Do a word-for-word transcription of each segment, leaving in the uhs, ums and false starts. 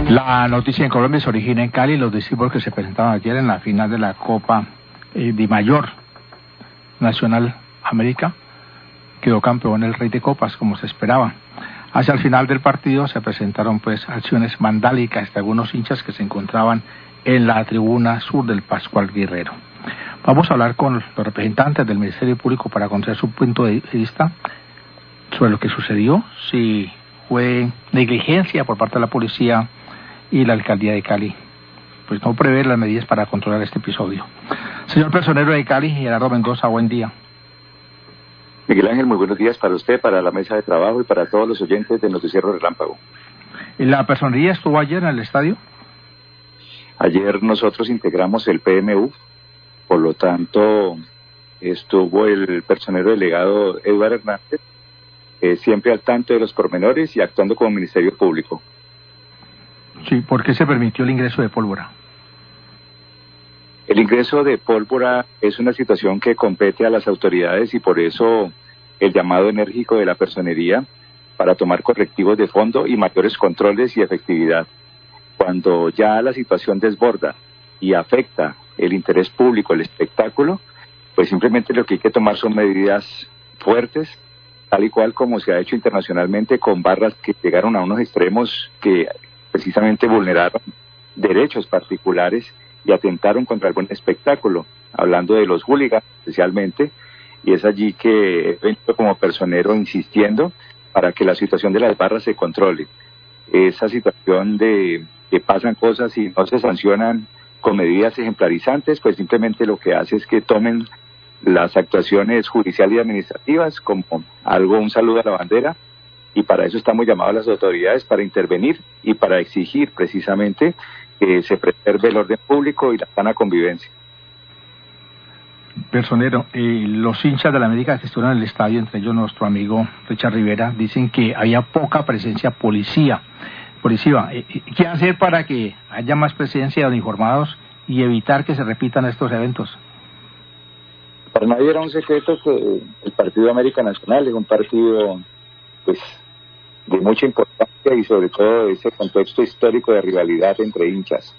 La noticia en Colombia se origina en Cali. Los discípulos que se presentaron ayer en la final de la Copa eh, Di Mayor Nacional América quedó campeón el Rey de Copas, como se esperaba. Hacia el final del partido se presentaron pues acciones vandálicas de algunos hinchas que se encontraban en la tribuna sur del Pascual Guerrero. Vamos a hablar con los representantes del Ministerio Público para conocer su punto de vista sobre lo que sucedió, si fue negligencia por parte de la policía y la alcaldía de Cali, pues no prever las medidas para controlar este episodio. Señor personero de Cali, Gerardo Mendoza, buen día. Miguel Ángel, muy buenos días para usted, para la mesa de trabajo y para todos los oyentes de Noticiero Relámpago. ¿La personería estuvo ayer en el estadio? Ayer nosotros integramos el P M U, por lo tanto estuvo el personero delegado Eduardo Hernández, eh, siempre al tanto de los pormenores y actuando como Ministerio Público. Sí, ¿por qué se permitió el ingreso de pólvora? El ingreso de pólvora es una situación que compete a las autoridades y por eso el llamado enérgico de la personería para tomar correctivos de fondo y mayores controles y efectividad. Cuando ya la situación desborda y afecta el interés público, el espectáculo, pues simplemente lo que hay que tomar son medidas fuertes, tal y cual como se ha hecho internacionalmente con barras que llegaron a unos extremos que precisamente vulneraron derechos particulares y atentaron contra el buen espectáculo, hablando de los hooligans especialmente, y es allí que he venido como personero insistiendo para que la situación de las barras se controle. Esa situación de que pasan cosas y no se sancionan con medidas ejemplarizantes, pues simplemente lo que hace es que tomen las actuaciones judiciales y administrativas como algo, un saludo a la bandera, y para eso estamos llamados a las autoridades para intervenir y para exigir precisamente que se preserve el orden público y la sana convivencia. Personero, eh, los hinchas de la América que estuvieron en el estadio, entre ellos nuestro amigo Richard Rivera, dicen que había poca presencia policía. Policía, eh, ¿qué hacer para que haya más presencia de uniformados y evitar que se repitan estos eventos? Para nadie era un secreto que el Partido América Nacional es un partido pues de mucha importancia y sobre todo ese contexto histórico de rivalidad entre hinchas.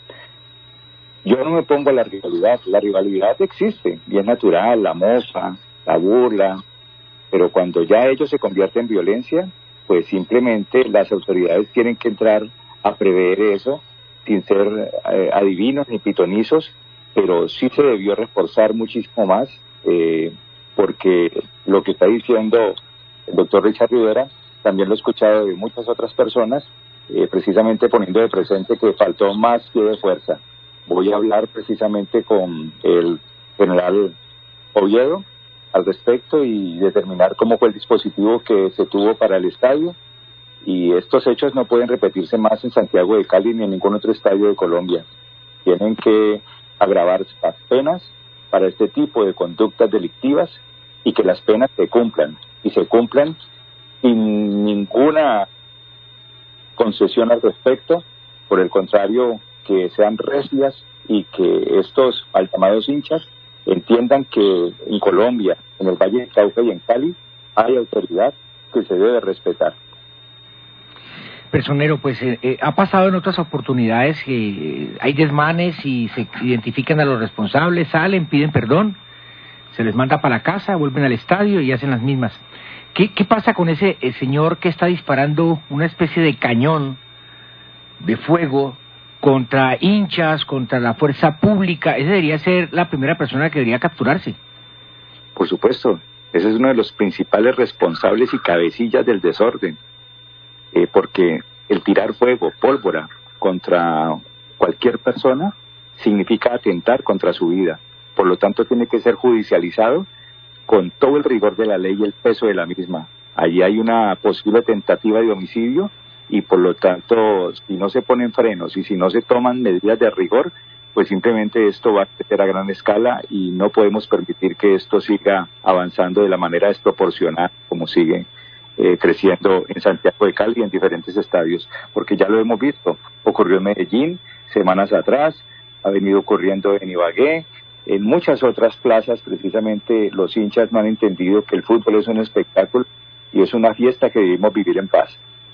Yo no me pongo a la rivalidad, la rivalidad existe y es natural, la mofa, la burla, pero cuando ya ello se convierte en violencia, pues simplemente las autoridades tienen que entrar a prever eso sin ser eh, adivinos ni pitonizos, pero sí se debió reforzar muchísimo más, eh, porque lo que está diciendo el doctor Richard Rivera también lo he escuchado de muchas otras personas, eh, precisamente poniendo de presente que faltó más pie de fuerza. Voy a hablar precisamente con el general Oviedo al respecto y determinar cómo fue el dispositivo que se tuvo para el estadio, y estos hechos no pueden repetirse más en Santiago de Cali ni en ningún otro estadio de Colombia. Tienen que agravarse las penas para este tipo de conductas delictivas y que las penas se cumplan, y se cumplan sin ninguna concesión al respecto, por el contrario, que sean recias y que estos mal llamados hinchas entiendan que en Colombia, en el Valle del Cauca y en Cali, hay autoridad que se debe respetar. Personero, pues eh, eh, ha pasado en otras oportunidades que eh, hay desmanes y se identifican a los responsables, salen, piden perdón, se les manda para la casa, vuelven al estadio y hacen las mismas. ¿Qué, qué pasa con ese el señor que está disparando una especie de cañón de fuego contra hinchas, contra la fuerza pública? Ese debería ser la primera persona que debería capturarse. Por supuesto, ese es uno de los principales responsables y cabecillas del desorden, eh, porque el tirar fuego, pólvora, contra cualquier persona significa atentar contra su vida. Por lo tanto, tiene que ser judicializado con todo el rigor de la ley y el peso de la misma. Allí hay una posible tentativa de homicidio y por lo tanto, si no se ponen frenos y si no se toman medidas de rigor, pues simplemente esto va a crecer a gran escala y no podemos permitir que esto siga avanzando de la manera desproporcionada como sigue eh, creciendo en Santiago de Cali y en diferentes estadios, porque ya lo hemos visto, ocurrió en Medellín semanas atrás, ha venido ocurriendo en Ibagué, en muchas otras plazas. Precisamente los hinchas no han entendido que el fútbol es un espectáculo y es una fiesta que debemos vivir en paz.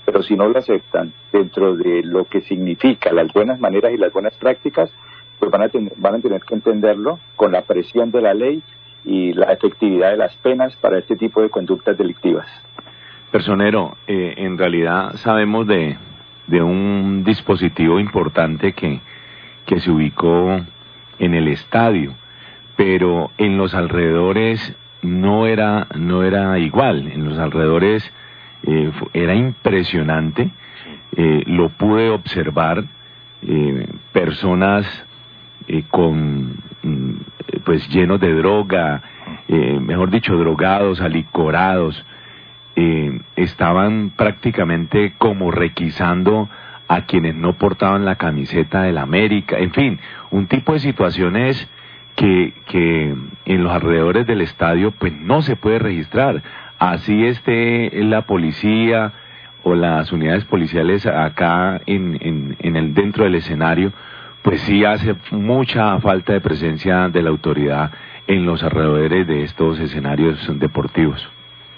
pero si no lo aceptan dentro de lo que significa las buenas maneras y las buenas prácticas, pues van a, ten, van a tener que entenderlo con la presión de la ley y la efectividad de las penas para este tipo de conductas delictivas. Personero, eh, en realidad sabemos de, de un dispositivo importante que, que se ubicó en el estadio, pero en los alrededores no era, no era igual. En los alrededores eh, era impresionante, eh, lo pude observar, eh, personas eh, con pues llenos de droga, eh, mejor dicho, drogados, alicorados, eh, estaban prácticamente como requisando a quienes no portaban la camiseta del América, en fin, un tipo de situaciones que, que en los alrededores del estadio pues no se puede registrar, así esté la policía o las unidades policiales acá en, en, en el dentro del escenario, pues sí hace mucha falta de presencia de la autoridad en los alrededores de estos escenarios deportivos.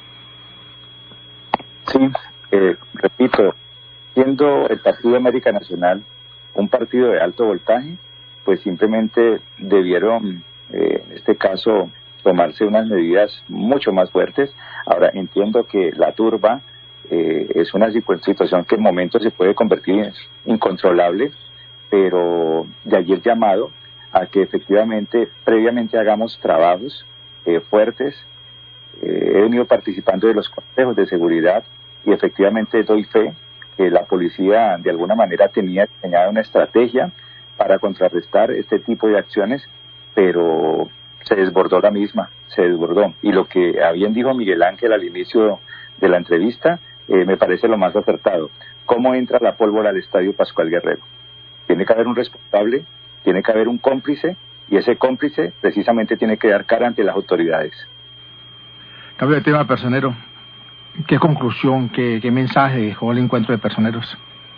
Sí, eh, repito, siendo el Partido América Nacional un partido de alto voltaje, pues simplemente debieron, eh, en este caso, tomarse unas medidas mucho más fuertes. Ahora, entiendo que la turba eh, es una situación que en momentos se puede convertir en incontrolable, pero de allí el llamado a que efectivamente previamente hagamos trabajos eh, fuertes. Eh, he venido participando de los consejos de seguridad y efectivamente doy fe que la policía de alguna manera tenía diseñada una estrategia para contrarrestar este tipo de acciones, pero se desbordó la misma, se desbordó. Y lo que bien dijo Miguel Ángel al inicio de la entrevista eh, me parece lo más acertado. ¿Cómo entra la pólvora al Estadio Pascual Guerrero? Tiene que haber un responsable, tiene que haber un cómplice, y ese cómplice precisamente tiene que dar cara ante las autoridades. Cambio de tema, Personero. ¿Qué conclusión, qué, qué mensaje dejó el encuentro de personeros?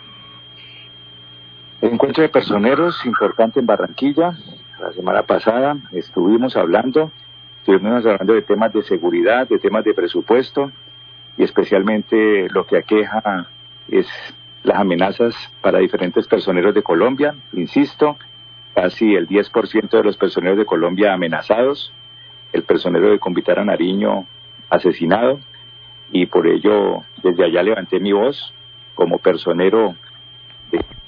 El encuentro de personeros, importante en Barranquilla. La semana pasada estuvimos hablando, estuvimos hablando de temas de seguridad, de temas de presupuesto, y especialmente lo que aqueja es las amenazas para diferentes personeros de Colombia. Insisto, casi el diez por ciento de los personeros de Colombia amenazados, el personero de Convitara Nariño asesinado, y por ello desde allá levanté mi voz como personero de